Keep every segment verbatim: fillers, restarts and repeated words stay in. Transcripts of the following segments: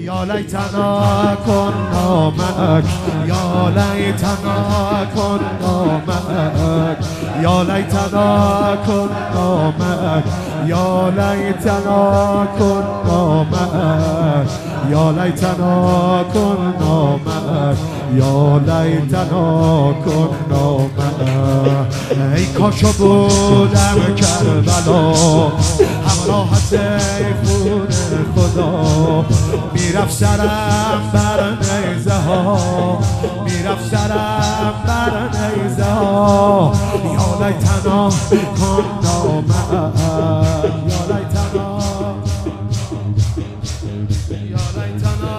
یا لیتنا کنا معک یا لیتنا کنا معک یا لیتنا کنا معک یا لیتنا کنا معک یا لیتنا کنا معک یا لیتنا کنا معک. ای کاشو بودم کربلا همراه سیفون خدا، میرفت سرم بر نیزه ها، میرفت سرم بر نیزه ها. یا لیتنا کنا معک یا لیتنا یا لیتنا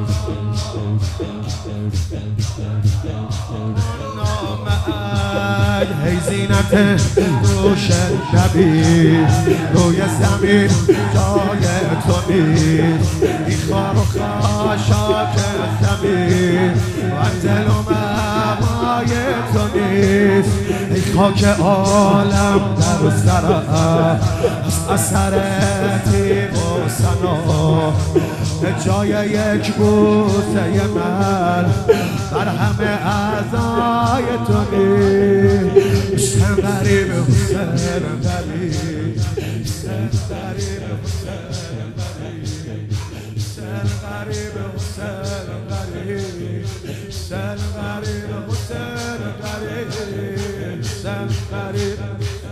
کنا معک. هی زینت روش نبی روی زمین جای تو نیست، این خار و خاشاک زمین و دل و مقای تو نیست. ای خاک عالم در سرم از اثر تیغ و سنا، جای یک بوسه من بر همه اعضای تو نیست. حسین غریب حسین غریب حسین غریب حسین غریب حسین غریب حسین غریب حسین غریب حسین غریب حسین غریب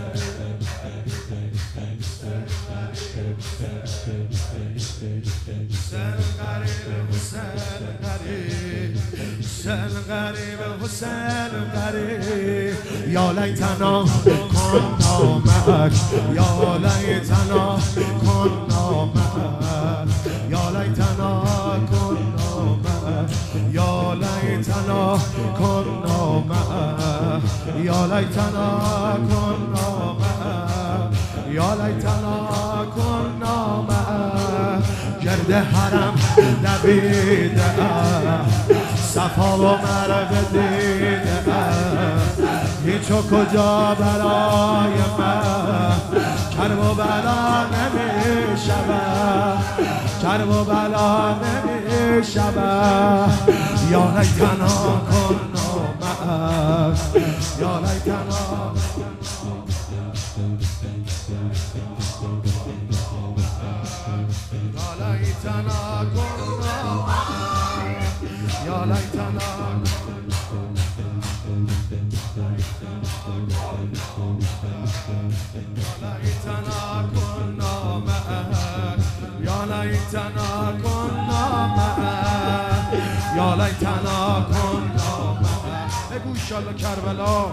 حسین غریب حسین غریب. یا لیتنا کنا معک یا لیتنا کنا معک یا لیتنا کنا معک یا لیتنا کنا معک یا لیتنا کنا معک یا لیتنا کنا معک. گرد حرم دویده صفا و مرو دیده هیچ و کجا برای من کرب و بلا نمی شود، کرب و بلا نمی شود. یا لیتنا کنا معک یا لیتنا یا لیتنا کنا یا لیتنا کنا معک یا لیتنا کنا معک یا لیتنا کنا معک. بگو انشالله کربلا.